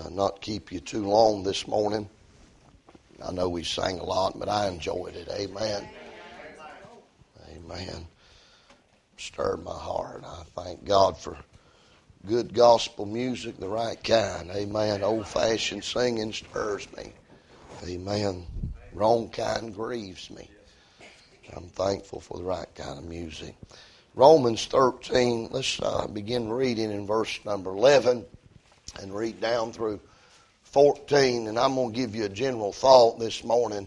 not keep you too long this morning. I know we sang a lot, but I enjoyed it. Amen. Amen. Stirred my heart. I thank God for good gospel music, the right kind. Amen. Old-fashioned singing stirs me. Amen. Wrong kind grieves me. I'm thankful for the right kind of music. Romans 13, let's begin reading in verse number 11 and read down through 14. And I'm going to give you a general thought this morning.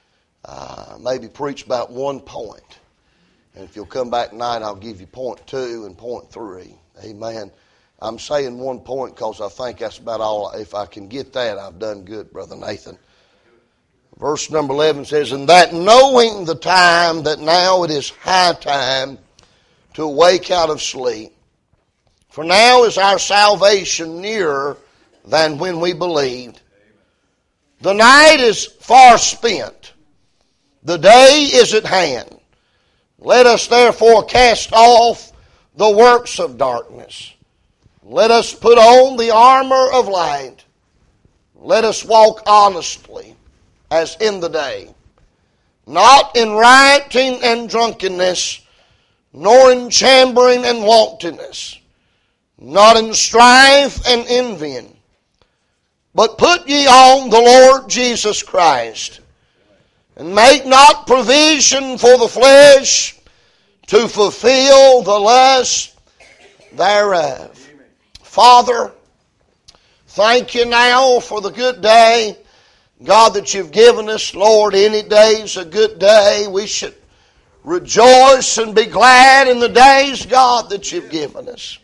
Maybe preach about one point. And if you'll come back tonight, I'll give you point 2 and point 3. Amen. I'm saying one point because I think that's about all. If I can get that, I've done good, Brother Nathan. Verse number 11 says, "And that knowing the time, that now it is high time to awake out of sleep. For now is our salvation nearer than when we believed. The night is far spent. The day is at hand. Let us therefore cast off the works of darkness. Let us put on the armor of light. Let us walk honestly as in the day, not in rioting and drunkenness, nor in chambering and wantonness, not in strife and envying. But put ye on the Lord Jesus Christ, and make not provision for the flesh to fulfill the lust thereof." Father, thank you now for the good day, God, that you've given us. Lord, any day's a good day. We should rejoice and be glad in the days, God, that you've given us.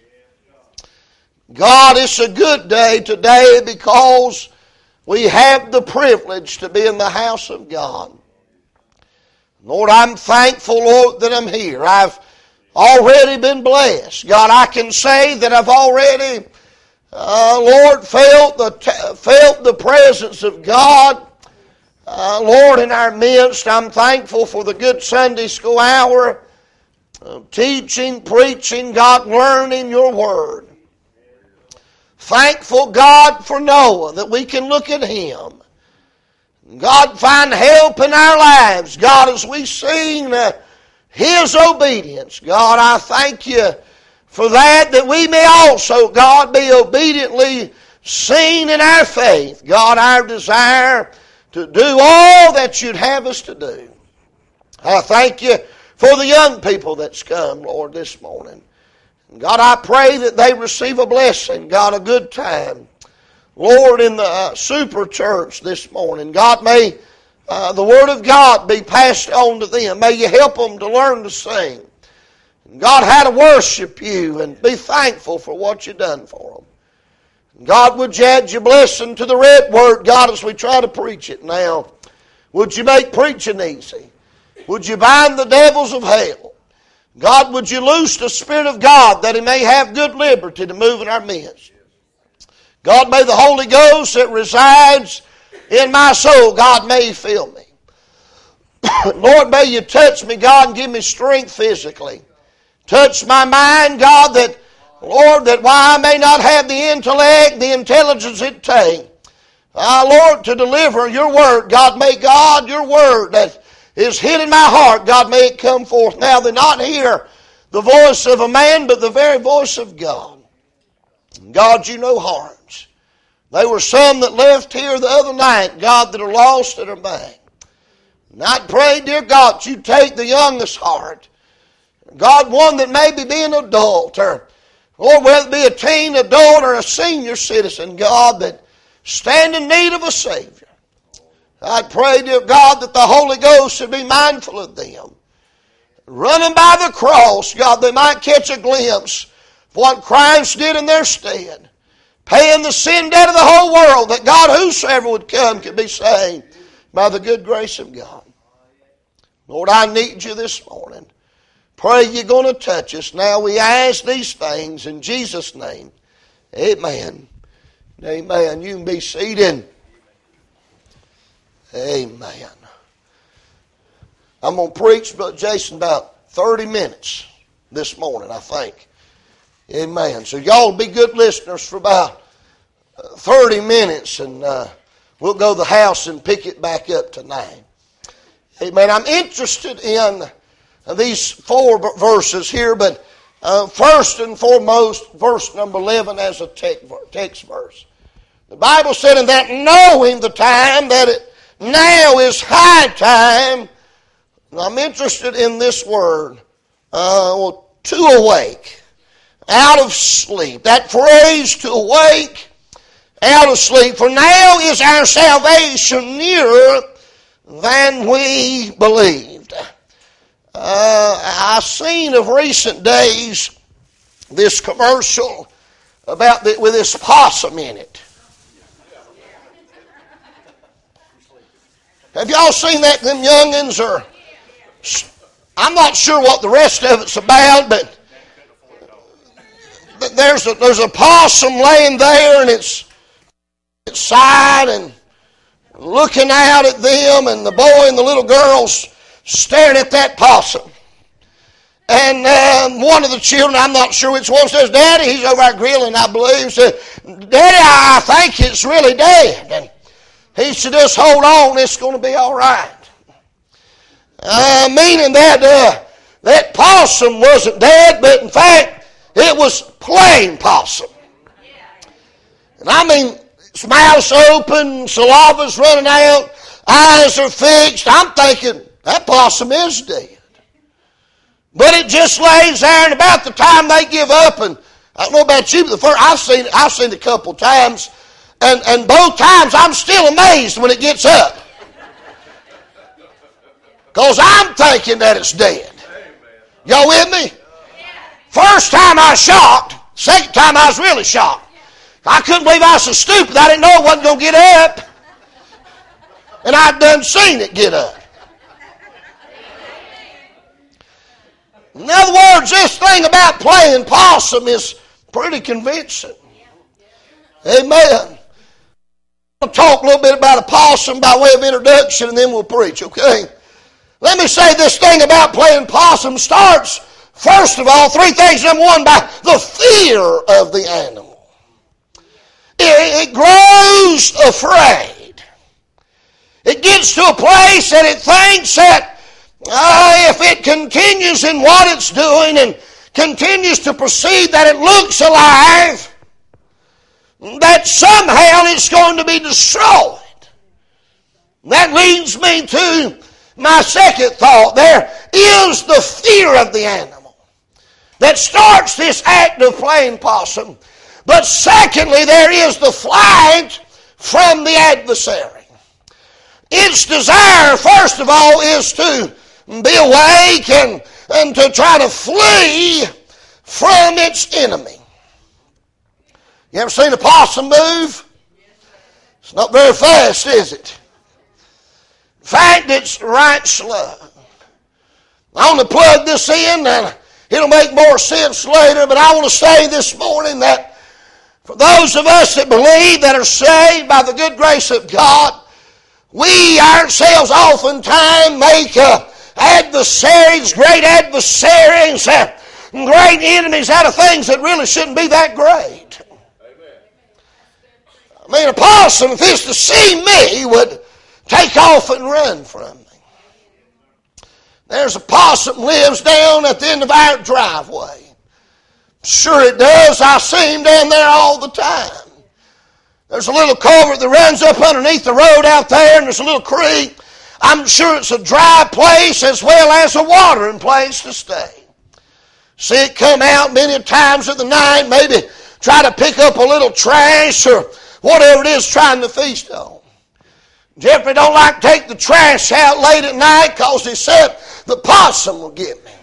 God, it's a good day today because we have the privilege to be in the house of God. Lord, I'm thankful, Lord, that I'm here. I've already been blessed. God, I can say that I've already, Lord, felt the presence of God. Lord, in our midst, I'm thankful for the good Sunday school hour, teaching, preaching, God, learning your word. Thankful, God, for Noah, that we can look at him. God, find help in our lives. God, as we sing his obedience. God, I thank you for that we may also, God, be obediently seen in our faith. God, our desire to do all that you'd have us to do. I thank you for the young people that's come, Lord, this morning. God, I pray that they receive a blessing, God, a good time. Lord, in the super church this morning, God, may the Word of God be passed on to them. May you help them to learn to sing. God, how to worship you and be thankful for what you've done for them. God, would you add your blessing to the read word, God, as we try to preach it now. Would you make preaching easy? Would you bind the devils of hell? God, would you loose the Spirit of God that He may have good liberty to move in our midst? God, may the Holy Ghost that resides in my soul, God, may He fill me. Lord, may you touch me, God, and give me strength physically. Touch my mind, God, that, Lord, that while I may not have the intellect, the intelligence it takes, Lord, to deliver your word, God, may God, your word that is hid in my heart, God, may it come forth now. They not hear the voice of a man, but the very voice of God. God, you know hearts. There were some that left here the other night, God, that are lost that are back. And I pray, dear God, you take the youngest heart. God, one that may be an adult, or Lord, whether it be a teen, adult, or a senior citizen, God, that stand in need of a Savior. I pray, dear God, that the Holy Ghost should be mindful of them. Running by the cross, God, they might catch a glimpse of what Christ did in their stead. Paying the sin debt of the whole world, that God, whosoever would come, could be saved by the good grace of God. Lord, I need you this morning. Pray you're going to touch us. Now we ask these things in Jesus' name. Amen. Amen. You can be seated. Amen. I'm going to preach, Brother Jason, about 30 minutes this morning, I think. Amen. So y'all be good listeners for about 30 minutes, and we'll go to the house and pick it back up tonight. Amen. I'm interested in these 4 verses here, but first and foremost, verse number 11 as a text verse. The Bible said, "And that knowing the time, that it now is high time," and I'm interested in this word, to awake, out of sleep. That phrase, to awake, out of sleep. "For now is our salvation nearer than we believed." I've seen of recent days this commercial about with this possum in it. Have y'all seen that? Them youngins are... I'm not sure what the rest of it's about, but there's a possum laying there, and it's side and looking out at them, and the boy and the little girls staring at that possum. And one of the children, I'm not sure which one, says, "Daddy," he's over there grilling, I believe, said, "Daddy, I think it's really dead." And he said, "Just hold on, it's going to be all right." Meaning that possum wasn't dead, but in fact, it was plain possum. And I mean, its mouth's open, saliva's running out, eyes are fixed. I'm thinking, that possum is dead. But it just lays there, and about the time they give up, and I don't know about you, but the first I've seen it a couple times, and both times I'm still amazed when it gets up. Because I'm thinking that it's dead. Y'all with me? First time I was shocked. Second time I was really shocked. I couldn't believe I was so stupid. I didn't know it wasn't going to get up. And I'd done seen it get up. In other words, this thing about playing possum is pretty convincing. Amen. We'll talk a little bit about a possum by way of introduction, and then we'll preach, okay? Let me say this thing about playing possum starts, first of all, 3 things. Number 1, by the fear of the animal. It grows afraid. It gets to a place that it thinks that if it continues in what it's doing and continues to proceed, that it looks alive, that somehow it's going to be destroyed. That leads me to my second thought. There is the fear of the animal that starts this act of playing possum. But secondly, there is the flight from the adversary. Its desire, first of all, is to be awake and to try to flee from its enemy. You ever seen a possum move? It's not very fast, is it? In fact, it's right slow. I want to plug this in, and it'll make more sense later, but I want to say this morning that for those of us that believe, that are saved by the good grace of God, we ourselves oftentimes make adversaries, great adversaries, great enemies out of things that really shouldn't be that great. I mean, a possum, if it's to see me, would take off and run from me. There's a possum lives down at the end of our driveway. Sure it does. I see him down there all the time. There's a little culvert that runs up underneath the road out there, and there's a little creek. I'm sure it's a dry place as well as a watering place to stay. See it come out many times of the night, maybe try to pick up a little trash or whatever it is trying to feast on. Jeffrey don't like to take the trash out late at night because he said the possum will get me.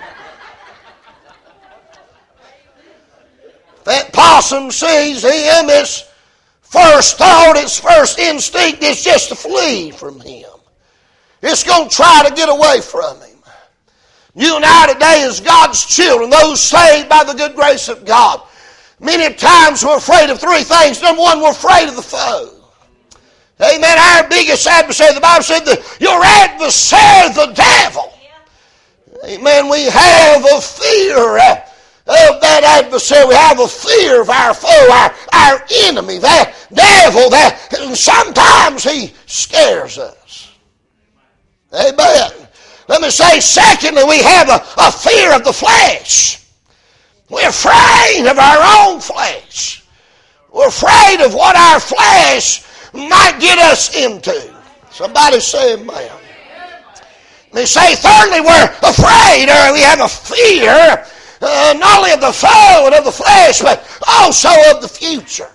That possum sees him, its first thought, its first instinct is just to flee from him. It's going to try to get away from him. You and I today as God's children, those saved by the good grace of God, many times we're afraid of 3 things. Number 1, we're afraid of the foe. Amen. Our biggest adversary, the Bible said that your adversary, the devil. Amen. We have a fear of that adversary. We have a fear of our foe, our our enemy, that devil, that sometimes he scares us. Amen. Let me say, secondly, we have a fear of the flesh. We're afraid of our own flesh. We're afraid of what our flesh might get us into. Somebody say amen. Let me say, thirdly, we're afraid, or we have a fear, not only of the foe and of the flesh, but also of the future.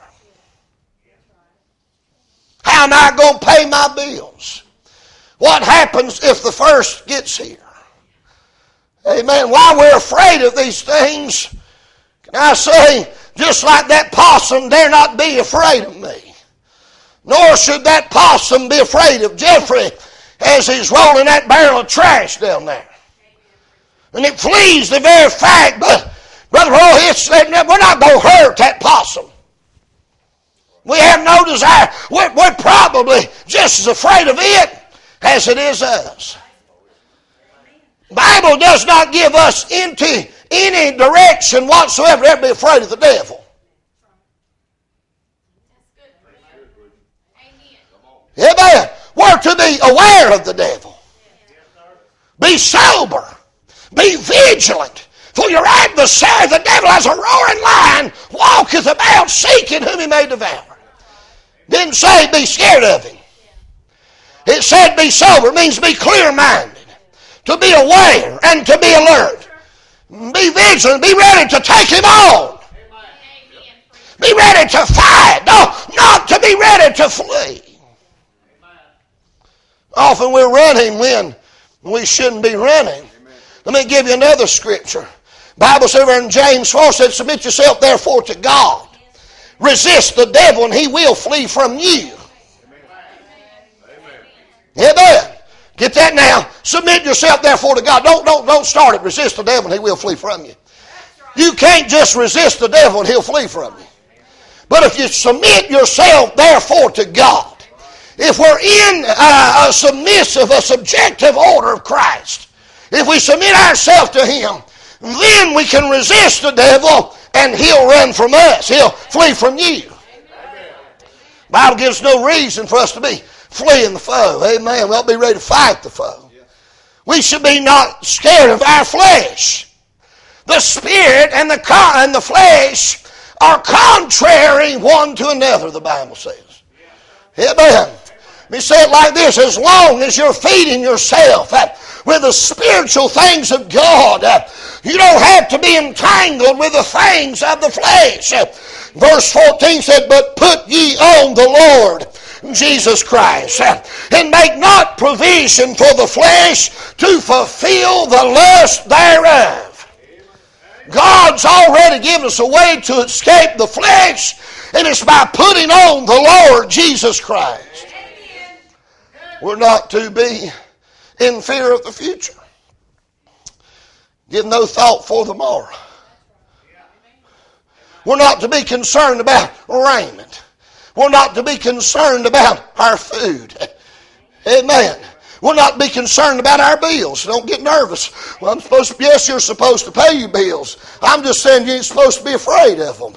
How am I going to pay my bills? What happens if the first gets here? Amen. While we're afraid of these things, can I say, just like that possum dare not be afraid of me, nor should that possum be afraid of Jeffrey as he's rolling that barrel of trash down there. And it flees the very fact, but Brother Roy, we're not going to hurt that possum. We have no desire. We're probably just as afraid of it as it is us. The Bible does not give us into any direction whatsoever to ever be afraid of the devil. Amen. We're to be aware of the devil. Be sober. Be vigilant. For your adversary, the devil, as a roaring lion, walketh about seeking whom he may devour. Didn't say be scared of him. It said be sober. It means be clear-minded. To be aware and to be alert. Be vigilant. Be ready to take him on. Be ready to fight. No, not to be ready to flee. Often we're running when we shouldn't be running. Let me give you another scripture. Bible says over in James 4 said, submit yourself therefore to God. Resist the devil and he will flee from you. Amen. Get that now. Submit yourself therefore to God. Don't start it. Resist the devil and he will flee from you. You can't just resist the devil and he'll flee from you. But if you submit yourself therefore to God, if we're in a subjective order of Christ, if we submit ourselves to him, then we can resist the devil and he'll run from us. He'll flee from you. The Bible gives no reason for us to be fleeing the foe. Amen. We ought to be ready to fight the foe. We should be not scared of our flesh. The spirit and the flesh are contrary one to another, the Bible says. Amen. Let me say it like this. As long as you're feeding yourself with the spiritual things of God, you don't have to be entangled with the things of the flesh. Verse 14 said, but put ye on the Lord Jesus Christ, and make not provision for the flesh to fulfill the lust thereof. God's already given us a way to escape the flesh, and it's by putting on the Lord Jesus Christ. We're not to be in fear of the future. Give no thought for the morrow. We're not to be concerned about raiment. We're not to be concerned about our food. Amen. We're not to be concerned about our bills. Don't get nervous. Well, yes, you're supposed to pay your bills. I'm just saying you ain't supposed to be afraid of them.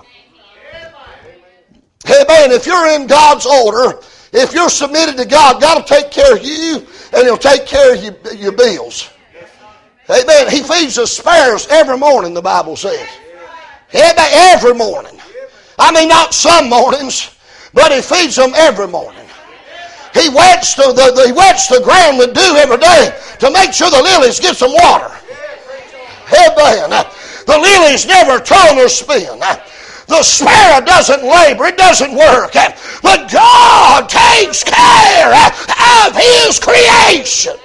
Amen. If you're in God's order, if you're submitted to God, God will take care of you and he'll take care of your bills. Amen. He feeds the sparrows every morning, the Bible says. Amen. Every morning. I mean, not some mornings, but he feeds them every morning. He wets the ground with dew every day to make sure the lilies get some water. Amen. The lilies never toil nor spin. The sparrow doesn't labor, it doesn't work. But God takes care of his creation.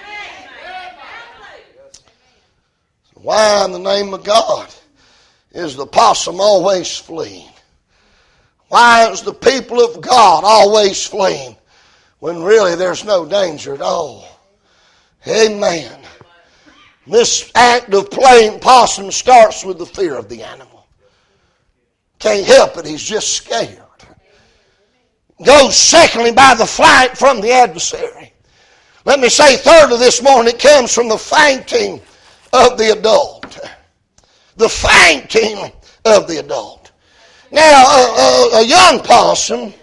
Why in the name of God is the possum always fleeing? Why is the people of God always fleeing when really there's no danger at all? Amen. This act of playing possum starts with the fear of the animal. Can't help it, he's just scared. Goes secondly by the flight from the adversary. Let me say thirdly this morning, it comes from the fainting of the adult. The fainting of the adult. Now, a young possum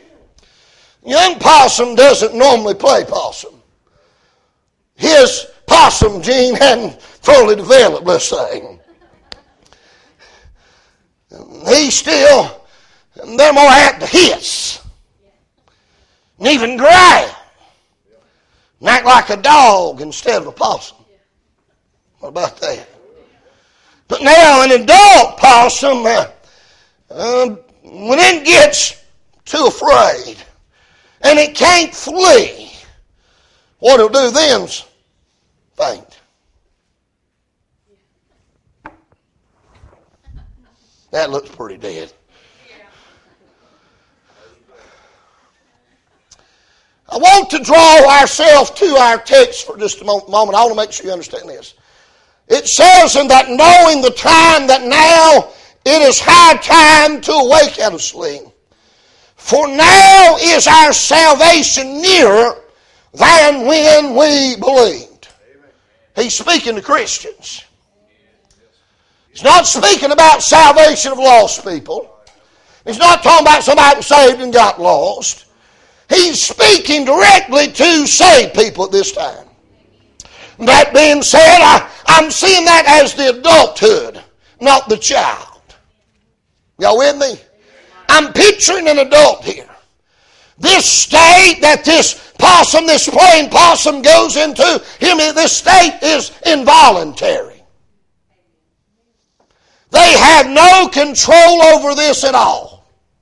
doesn't normally play possum. His possum gene hadn't fully developed, let's say. He's still, they're more apt to hiss and even growl and act like a dog instead of a possum. What about that? But now an adult possum, when it gets too afraid and it can't flee, what it'll do then is faint. That looks pretty dead. I want to draw ourselves to our text for just a moment. I want to make sure you understand this. It says in that knowing the time that now it is high time to awake out of sleep. For now is our salvation nearer than when we believed. He's speaking to Christians. He's not speaking about salvation of lost people. He's not talking about somebody who was saved and got lost. He's speaking directly to saved people at this time. That being said, I'm seeing that as the adulthood, not the child. Y'all with me? I'm picturing an adult here. This state that this possum, this plain possum goes into, hear me, this state is involuntary. They have no control over this at all.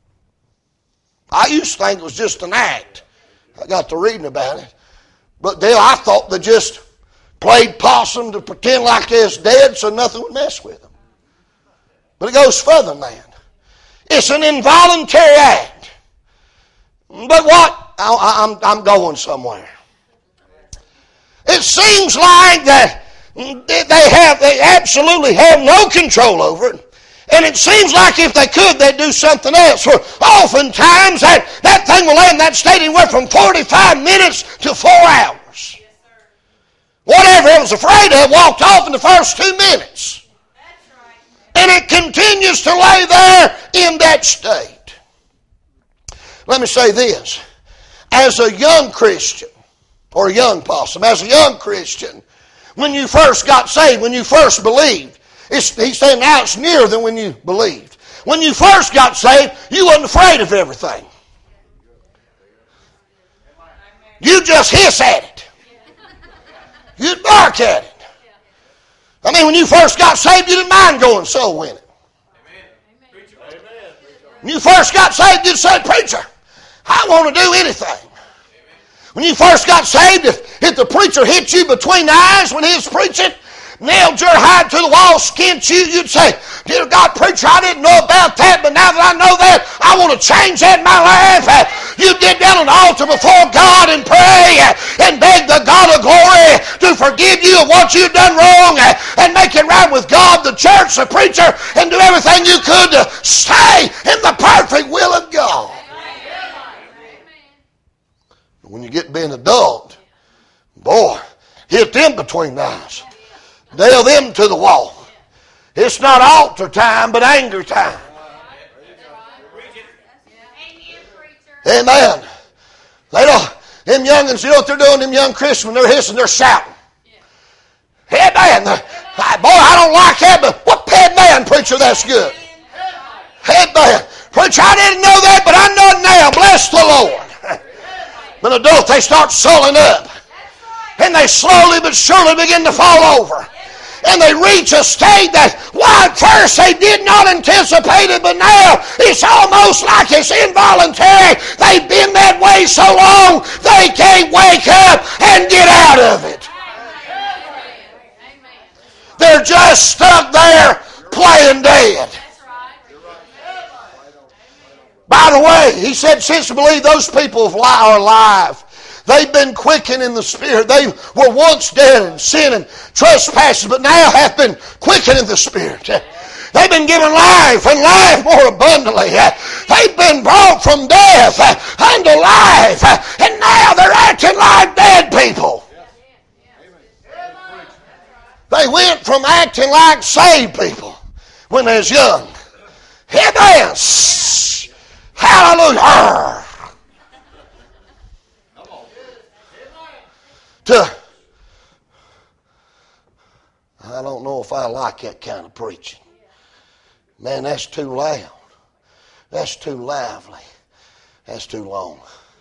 I used to think it was just an act. I got to reading about it. But I thought they just played possum to pretend like they was dead so nothing would mess with them. But it goes further than that. It's an involuntary act. But what? I'm going somewhere. It seems like that they absolutely have no control over it. And it seems like if they could, they'd do something else. For oftentimes that thing will lay in that state anywhere from 45 minutes to 4 hours. Whatever it was afraid of walked off in the first 2 minutes. And it continues to lay there in that state. Let me say this. As a young Christian, or a young possum, as a young Christian, when you first got saved, when you first believed, he's saying now it's nearer than when you believed. When you first got saved, you wasn't afraid of everything. You just hiss at it. You'd bark at it. I mean, when you first got saved, you didn't mind going soul winning. When you first got saved, you'd say, preacher, I want to do anything. When you first got saved, if the preacher hit you between the eyes when he was preaching, nailed your hide to the wall, skinned you, you'd say, dear God, preacher, I didn't know about that, but now that I know that, I want to change that in my life. You get down on the altar before God and pray and beg the God of glory to forgive you of what you've done wrong and make it right with God, the church, the preacher, and do everything you could to stay in the perfect will of God. When you get to be an adult, boy, hit them between the eyes. Nail them to the wall. It's not altar time, but anger time. Amen. Them youngins, you know what they're doing, them young Christians, when they're hissing, they're shouting. Amen. Boy, I don't like that, but what man, preacher, that's good. Amen. Preacher, I didn't know that, but I know it now. Bless the Lord. When adults, they start sulling up. And they slowly but surely begin to fall over. And they reach a state that, at first they did not anticipate it, but now it's almost like it's involuntary. They've been that way so long, they can't wake up and get out of it. They're just stuck there playing dead. By the way, he said, since we believe those people are alive, they've been quickened in the Spirit. They were once dead in sin and trespasses, but now have been quickened in the Spirit. They've been given life and life more abundantly. They've been brought from death unto life, and now they're acting like dead people. They went from acting like saved people when they was young Amen. Hallelujah. I don't know if I like that kind of preaching. Man, that's too loud. That's too lively. That's too long.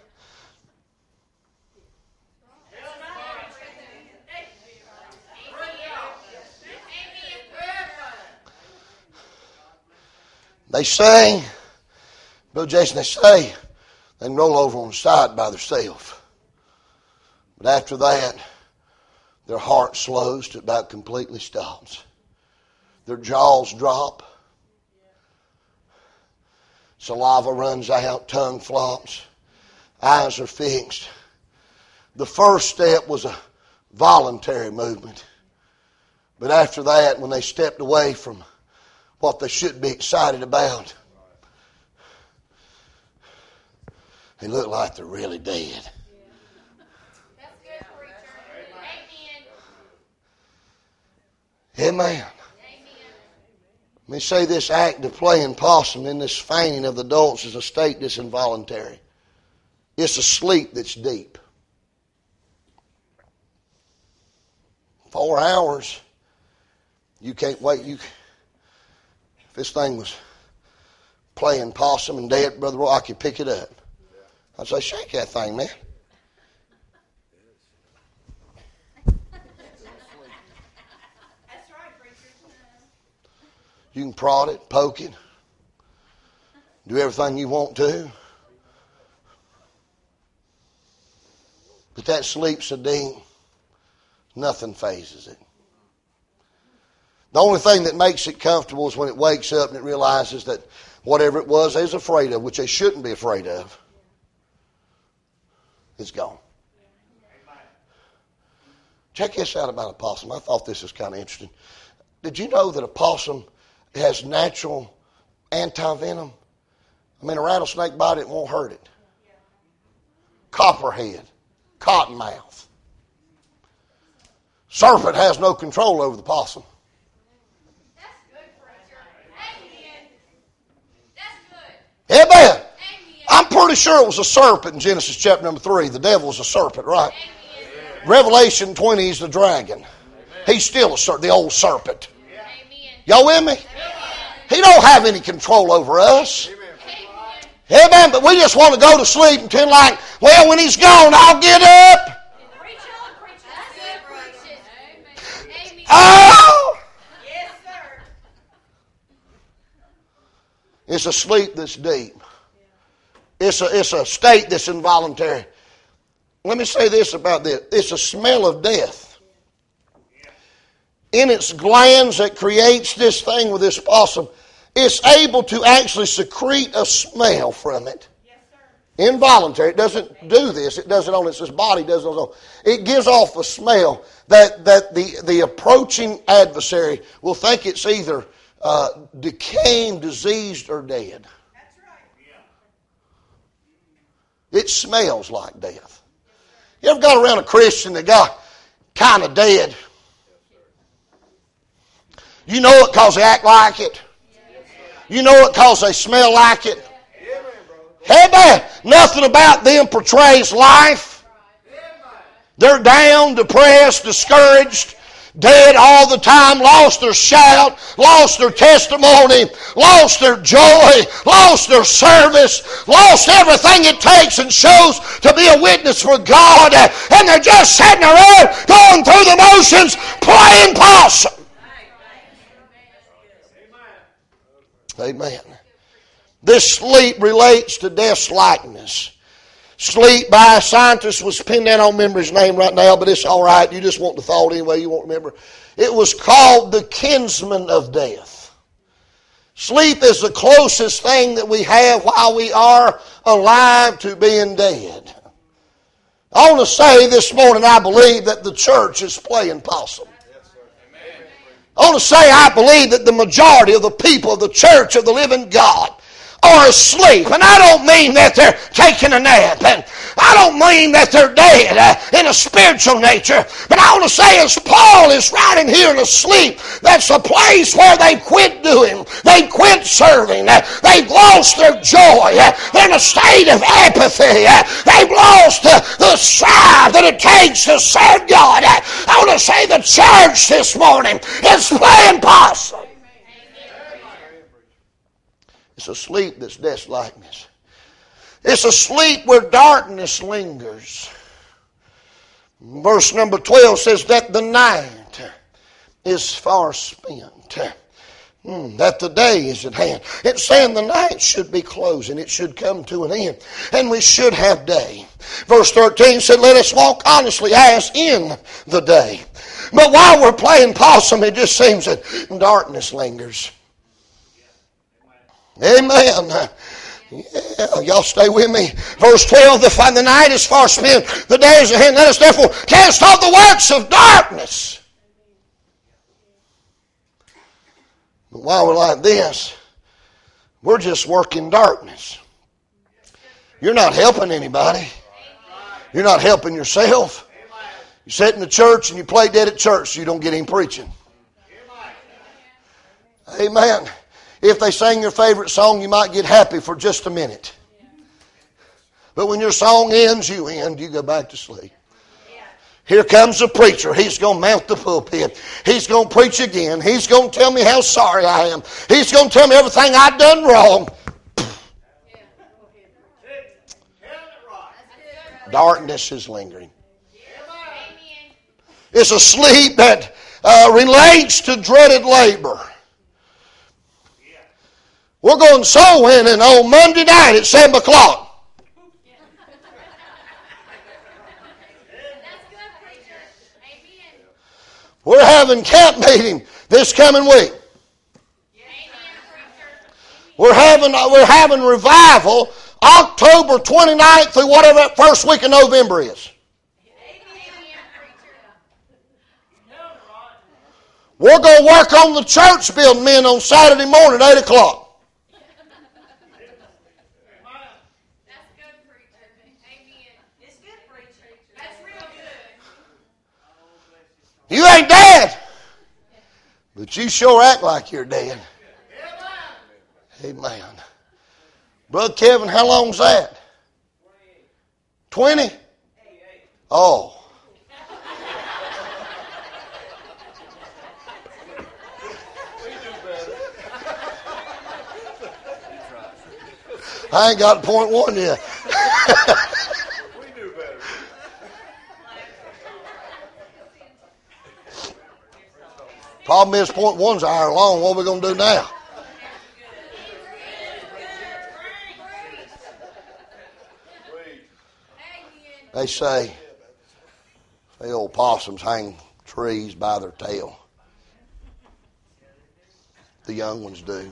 They say, Brother Jason, they say they can roll over on the side by themselves. But after that, their heart slows to about completely stops. Their jaws drop. Saliva runs out, tongue flops, eyes are fixed. The first step was a voluntary movement. But after that, when they stepped away from what they should be excited about, they look like they're really dead. That's good, preacher. Amen. Amen. Let me say this act of playing possum in this fainting of the adults is a state that's involuntary. It's a sleep that's deep. 4 hours, you can't wait. If this thing was playing possum and dead, Brother Roy, I could pick it up. I'd say, shake that thing, man. You can prod it, poke it, do everything you want to. But that sleep so deep, nothing phases it. The only thing that makes it comfortable is when it wakes up and it realizes that whatever it was they was afraid of, which they shouldn't be afraid of, is gone. Check this out about a possum. I thought this was kind of interesting. Did you know that a possum has natural anti-venom? I mean, a rattlesnake bite, it won't hurt it. Copperhead, cottonmouth. Serpent has no control over the possum. That's good, preacher. Amen. That's good. Amen. Amen. I'm pretty sure it was a serpent in Genesis chapter number 3. The devil was a serpent, right? Amen. Revelation 20 is the dragon. Amen. He's still a serpent, the old serpent. Amen. Y'all with me? Amen. He don't have any control over us. Amen. Amen. But we just want to go to sleep and pretend like, well, when he's gone, I'll get up. Preach on, preach. That's good, preaching. Amen. Amen. Oh! Yes, sir. It's a sleep that's deep. It's a state that's involuntary. Let me say this about this. It's a smell of death. In its glands that creates this thing with this possum, it's able to actually secrete a smell from it. Yes, sir. Involuntary. It doesn't do this. It does it on its body. Does it on its own. It gives off a smell that the approaching adversary will think it's either decaying, diseased, or dead. That's right. It smells like death. You ever got around a Christian that got kind of dead? You know it because they act like it. You know it because they smell like it. Amen. Nothing about them portrays life. They're down, depressed, discouraged, dead all the time, lost their shout, lost their testimony, lost their joy, lost their service, lost everything it takes and shows to be a witness for God. And they're just sitting around going through the motions, playing possum. Amen. This sleep relates to death's likeness. Sleep by a scientist was pinned down. I don't remember his name right now, but it's all right. You just want the thought anyway. You won't remember. It was called the kinsman of death. Sleep is the closest thing that we have while we are alive to being dead. I want to say this morning I believe that the church is playing possum. I want to say I believe that the majority of the people of the church of the living God are asleep. And I don't mean that they're taking a nap. And I don't mean that they're dead in a spiritual nature, but I want to say as Paul is writing here in a sleep, that's a place where they've quit doing, they've quit serving, they've lost their joy, they're in a state of apathy, they've lost the strive that it takes to serve God. I want to say the church this morning is playing possum. It's a sleep that's death-likeness. It's a sleep where darkness lingers. Verse number 12 says that the night is far spent, that the day is at hand. It's saying the night should be closing. It should come to an end, and we should have day. Verse 13 said, let us walk honestly as in the day. But while we're playing possum, it just seems that darkness lingers. Amen. Yeah, y'all stay with me. Verse 12, the night is far spent, the day is at hand. Let us therefore cast off the works of darkness. But while we're like this, we're just working darkness. You're not helping anybody. You're not helping yourself. You sit in the church and you play dead at church so you don't get any preaching. Amen. If they sing your favorite song, you might get happy for just a minute. But when your song ends, you end. You go back to sleep. Here comes the preacher. He's going to mount the pulpit. He's going to preach again. He's going to tell me how sorry I am. He's going to tell me everything I've done wrong. Darkness is lingering. It's a sleep that relates to dreaded labor. We're going soul winning on Monday night at 7 o'clock. We're having camp meeting this coming week. We're having revival October 29th through whatever that first week of November is. We're going to work on the church building men on Saturday morning at 8 o'clock. You ain't dead, but you sure act like you're dead. Amen. Brother Kevin, how long's that? 20? Oh. I ain't got point one yet. Problem is, point one's an hour long. What are we going to do now? They say the old possums hang trees by their tail. The young ones do.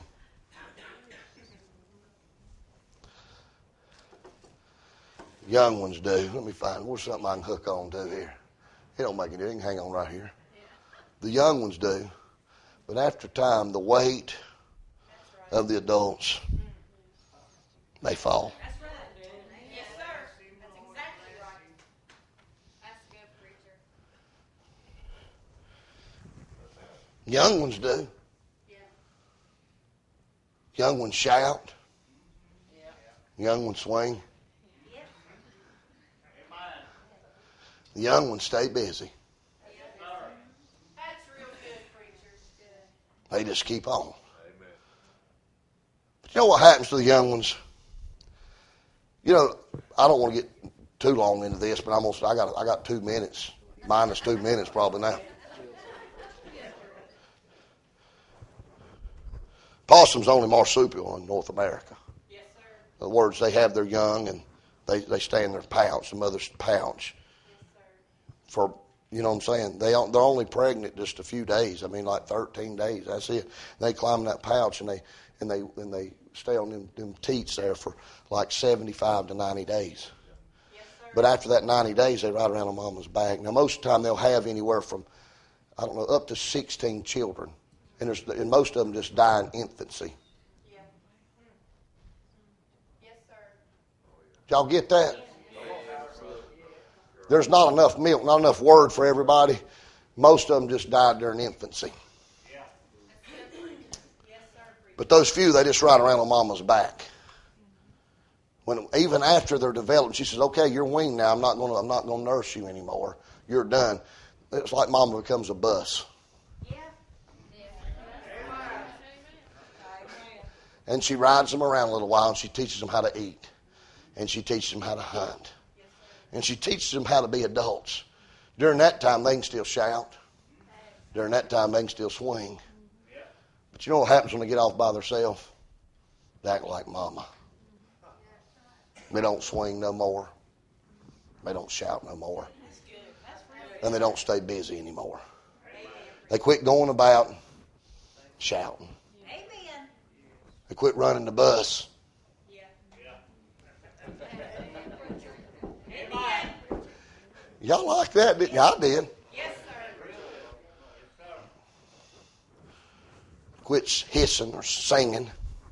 Young ones do. Let me find. What's something I can hook on to here? It don't make it. You can hang on right here. The young ones do, but after time, the weight of the adults, they fall. That's right. Yes, sir. That's exactly right. That's good, preacher. Young ones do. Young ones shout. Young ones swing. The young ones stay busy. They just keep on. But you know what happens to the young ones? You know, I don't want to get too long into this, but I got 2 minutes, minus 2 minutes probably now. Possum's only marsupial in North America. Yes, sir. In other words, they have their young and they stay in their pouch, the mother's pouch. Yes, for, you know what I'm saying? They're only pregnant just a few days. I mean, like 13 days. That's it. They climb in that pouch and they stay on them teats there for like 75 to 90 days. Yes, but after that 90 days, they ride around on mama's back. Now, most of the time, they'll have anywhere from, up to 16 children. And most of them just die in infancy. Yeah. Yes, sir. Did y'all get that? There's not enough milk, not enough word for everybody. Most of them just died during infancy. But those few, they just ride around on mama's back. Even after they're developed, she says, "Okay, you're weaned now. I'm not going to nurse you anymore. You're done." It's like mama becomes a bus. And she rides them around a little while, and she teaches them how to eat. And she teaches them how to hunt. And she teaches them how to be adults. During that time, they can still shout. During that time, they can still swing. But you know what happens when they get off by themselves? They act like mama. They don't swing no more. They don't shout no more. And they don't stay busy anymore. They quit going about shouting. They quit running the bus. Y'all like that, didn't you? I did. Yes, sir. Quit hissing or singing.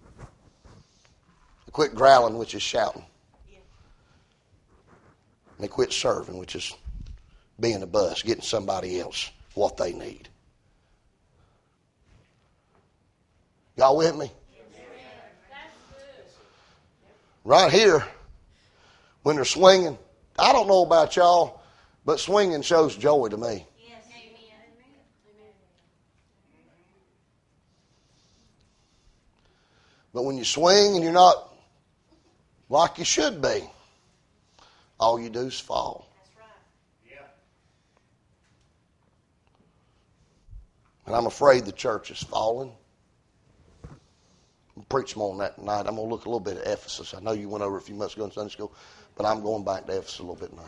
They quit growling, which is shouting. And they quit serving, which is being a bus, getting somebody else what they need. Y'all with me? Right here, when they're swinging, I don't know about y'all, but swinging shows joy to me. Yes. Amen. But when you swing and you're not like you should be, all you do is fall. That's right. Yeah. And I'm afraid the church is falling. I'll preach more on that tonight. I'm going to look a little bit at Ephesus. I know you went over a few months ago in Sunday school, but I'm going back to Ephesus a little bit tonight.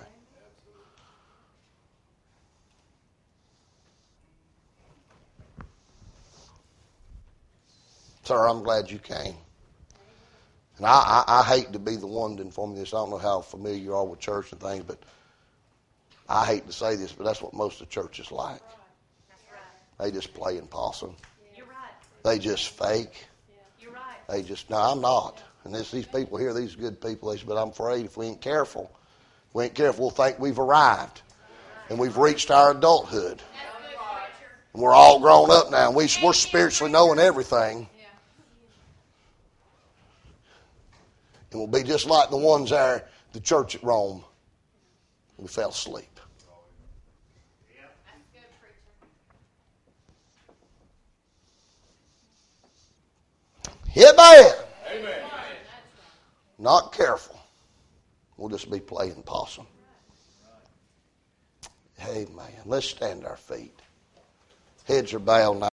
Sir, I'm glad you came. And I hate to be the one to inform you this. I don't know how familiar you are with church and things, but I hate to say this, but that's what most of the church is like. That's right. They just playing possum. You're right. They just fake. You're right. They just, no, I'm not. And these people here, these good people, they say, but I'm afraid if we ain't careful, we'll think we've arrived. And we've reached our adulthood. That's good, preacher. And we're all grown up now, and we're spiritually knowing everything. And we'll be just like the ones there, the church at Rome. We fell asleep. That's good, preacher. Hit bad. Amen. Not careful. We'll just be playing possum. Amen. Let's stand our feet. Heads are bowed now.